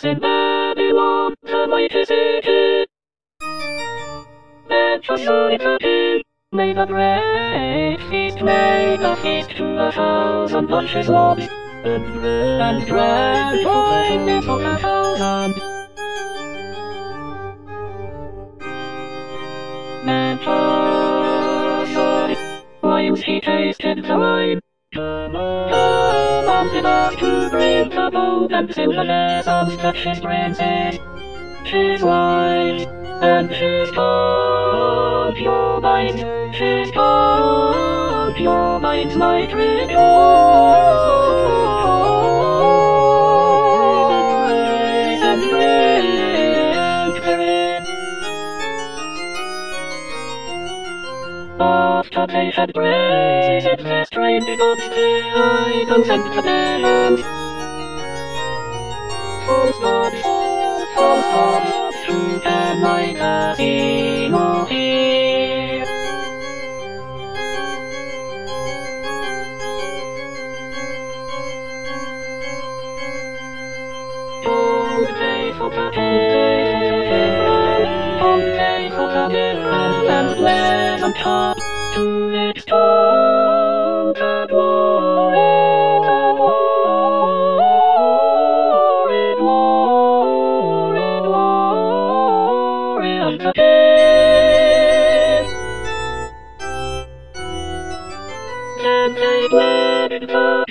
us in Babylon, the mighty city. Let your joy appear. May the great feast make a feast to 1,000 bunches long, and bread for kindness of 1,000. Mention, whiles he tasted the wine, commanded us to bring the bold and sing the lessons that his princes, his wise, and his concubines, his concubines might rejoice and drink therein. After they had praised their strange gods, the icons and the demons, false gods, who can neither see nor hear. Don't they forget and pleasant talk to extol the glory of the King. Then they bled the